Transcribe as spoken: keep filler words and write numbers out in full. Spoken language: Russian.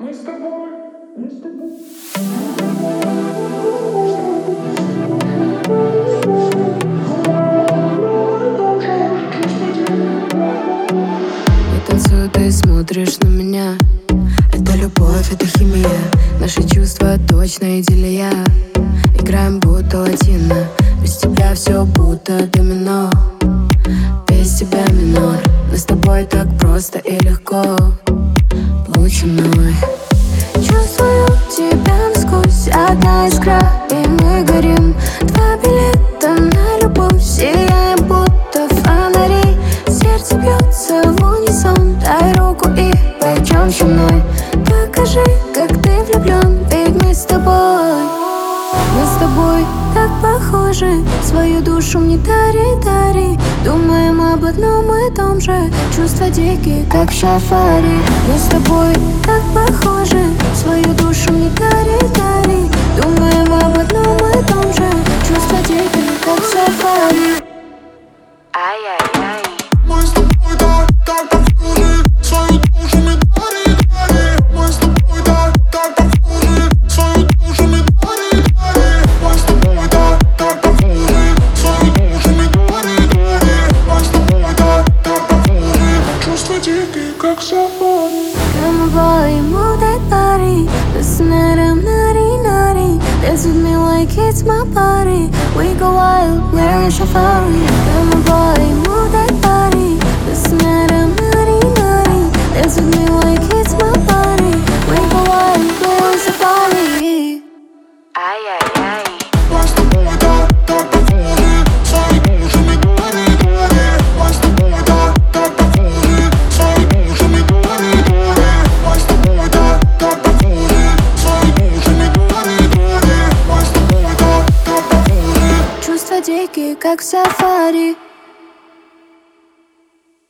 Мы с тобой, мы с тобой. Я танцую, ты смотришь на меня. Это любовь, это химия. Наши чувства точно идиллия. Играем будто латино. Без тебя все будто домино. Без тебя минор. Но с тобой так просто и легко. Лучиной чувствую тебя насквозь. Одна искра, и мы горим. Два билета на любовь. Сияем будто фонари. Сердце бьется в унисон. Дай руку и пойдем со мной. Покажи, как ты влюблен. Ведь мы с тобой, мы с тобой так похожи. Свою душу мне дари, дари. Думаем об одном и том же. Чувства дикие, как в сафари. Мы с тобой так похожи. Свою душу мне дари, дари. Думаем об одном и том же. Чувства дикие, как в сафари. Ай-яй-яй. Мы с тобой так, так похожи. Свою душу мне дари, дари. Мы с тобой так, так похожи. Свою душу мне дари, дари. Мы с тобой так, так похожи. Свою душу мне дари, дари. Мы с тобой так, так похожи. Чувства дикие, как сафари. Come on boy, move that body. Listen to them naughty, naughty. Dance with me like it's my party. We go wild, we're in safari. Come on boy, move that body. Listen to them naughty, naughty. Dance with me like it's my party. We go wild, we're in safari. Ай-яй-яй. Мы с тобой так, так похожи. Свою душу мне дари, дари. Мы с тобой так, так похожи. Свою душу мне дари, дари. Мы с тобой так, так похожи. Свою душу мне дари, дари. Мы с тобой так, так похожи. Чувства дикие, как в сафари.